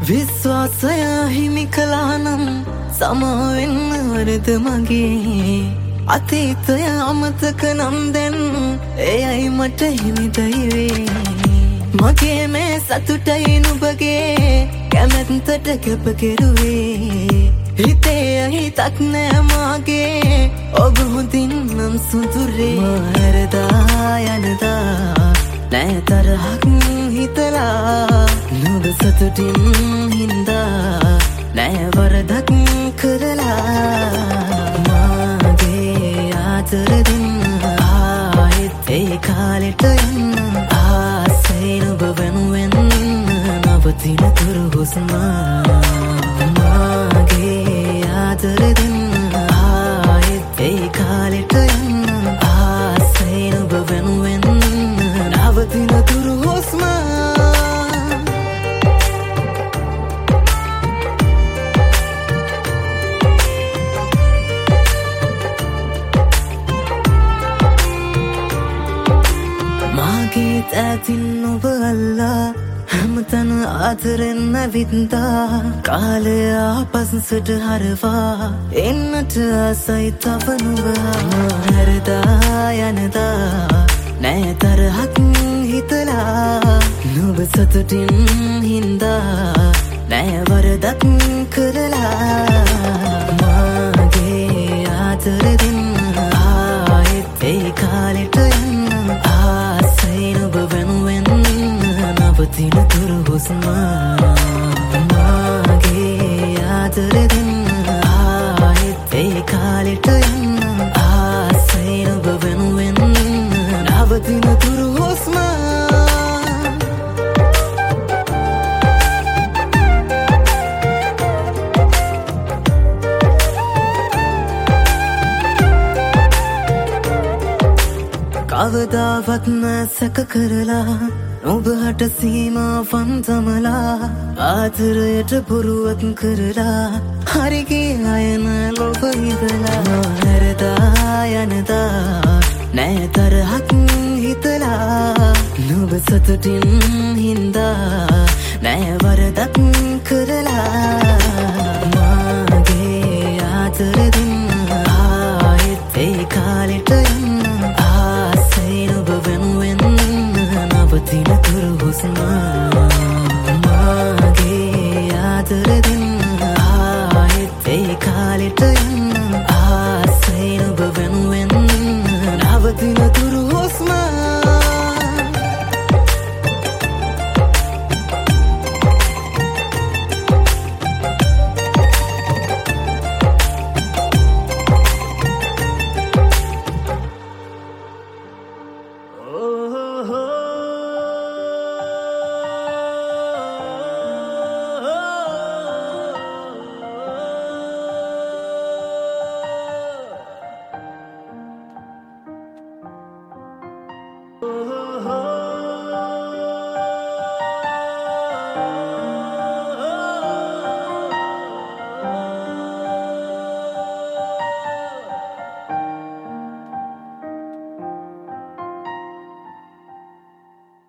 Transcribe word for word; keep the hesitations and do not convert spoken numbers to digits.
විශ්වාසය හිමි කළා නම් සමාවෙන්න වරද මගේ අතීතය අමතක නම් දැන් එයයි මට හිමි දෛවේ මගේ මේ සතුටයි නුඹගේ කැමැත්තට කැප කෙරුවේ හිතේ හිතක් නෑ මාගේ ඔබ හොඳින් නම් සුදුරේ මහරදා යනදා නෑ තරහක් හිතලා නුඹ සතුටින් හින්දා නෑ වරදක් කරලා මාගේ ආදර දෙන්න ආයෙත් ඒ කාලෙට යන්න ආසයි නුඹ වෙනුවෙන් නවතින තුරු හුස්ම මාගේ ආදර දෙන්න ආයෙත් ඒ කාලෙට යන්න ආසයි නුඹ වෙනුවෙන් නවතින තුරු හුස්ම ඇතින් ඔබ අල්ලා හැමතැන ආදරෙන් නැවිත්දා කාලය ආපස්සට හරවා එන්නට ආසයි තව නුඹ හැරදා යනදා නෑ තරහක් හිතලා නුඹ සතුටින් හින්දා නෑ වරදක් කරලා මාගේ ආදර දෙන්න ආයෙත් ඒ කාලෙට යන්න ආසයි නුඹ වෙනුවෙන් නවතින තුරු හුස්ම මාගේ ආදර දෙන්න ආයෙත් ඒ කාලෙට යන්න ආසයි නුඹ වෙනුවෙන් නවතින තුරු හුස්ම කවදාවත් නෑ සැක කරලා නුඹට සීමාවන් තමලා ආදරයට පුරුවක් කරලා හරිගේ අයන ලොබ ඉදලා හැරදා යනදා නෑ තරහක් හිතලා නුඹ සතුටින් හින්දා නෑ වරදක් කරලා මාගේ ආදර දෙන්න ආයෙත් ඒ කාලෙට යන්න ආසයි නුඹ වෙනුවෙන් නවතින තුරු හුස්ම මාගේ ආදර දෙන්න ආයෙත් ඒ කාලෙට යන්න